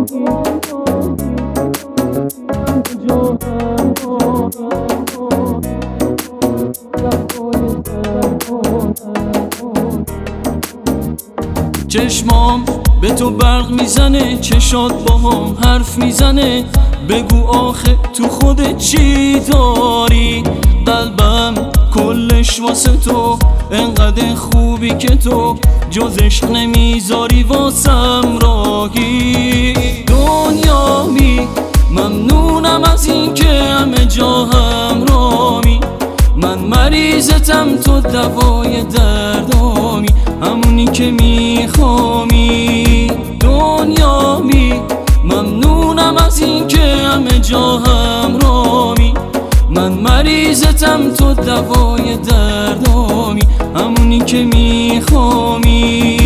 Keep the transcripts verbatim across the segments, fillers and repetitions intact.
چشمام به تو برق میزنه، چشات با هم حرف میزنه. بگو آخه تو خودت چی داری؟ قلبم کلش واسه تو، انقدر خوبی که تو جز عشق نمیذاری واسم راهی. دنیامی ممنونم از این که همه جا همرامی. من مریضتم تو دوای دردامی، همونی که میخوامی. دنیامی ممنونم از این که همه جا همرامی. من مریضتم تو دوای دردامی، همونی که میخوامی.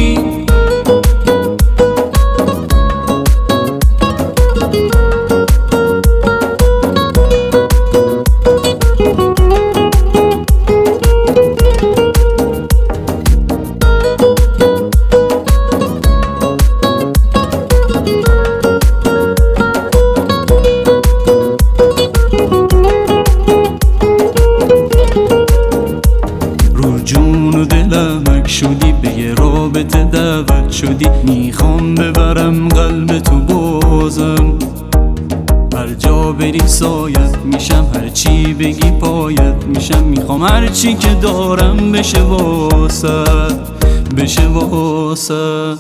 جون و دلمک شدی، به یه رابطه دعوت شدی. میخوام ببرم قلب تو بازم، هر جا بری سایت میشم، هر چی بگی پایت میشم. میخوام هر چی که دارم بشه واسط، بشه واسط.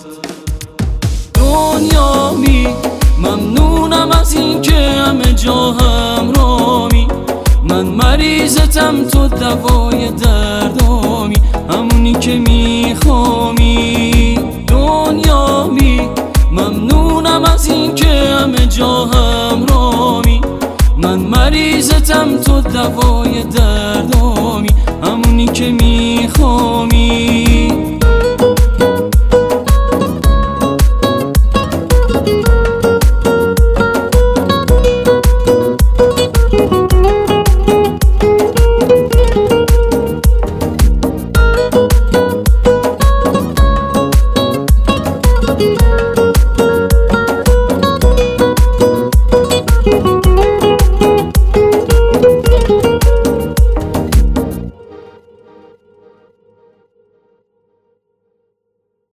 دنیامی ممنونم از این که همه جا همرامی. من مریضتم تو دوای دردامی، همونی که میخوامی. دنیامی ممنونم از این که همه جا همرامی. من مریضتم تو دوای دردامی، همونی که میخوامی.